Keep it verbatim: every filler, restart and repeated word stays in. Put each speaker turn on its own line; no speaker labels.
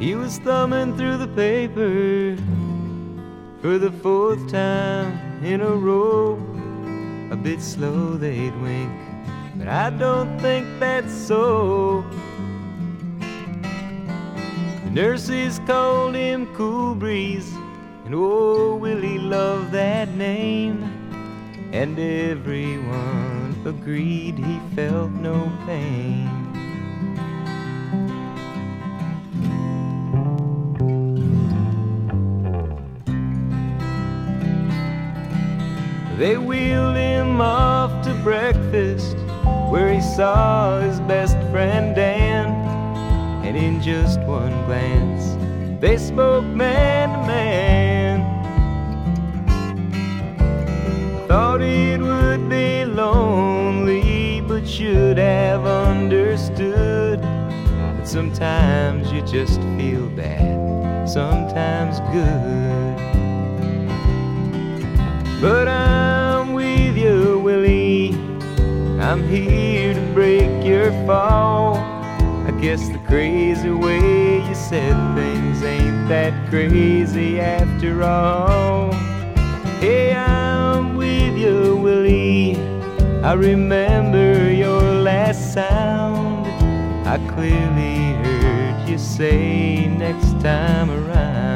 He was thumbing through the paper for the fourth time in a row. A bit slow they'd wink, but I don't think that's so. The nurses called him Cool Breeze, and oh, Willie loved that name. And everyone agreed he felt no pain. They wheeled him off to breakfast, where he saw his best friend Dan. And in just one glance, they spoke man to man. Thought it would be lonely, but should have understood that sometimes you just feel bad, sometimes good. But I'm with you, Willie, I'm here to break your fall. I guess the crazy way you said things ain't that crazy after all. Hey, I'm with you, Willie, I remember your last sound. I clearly heard you say next time around.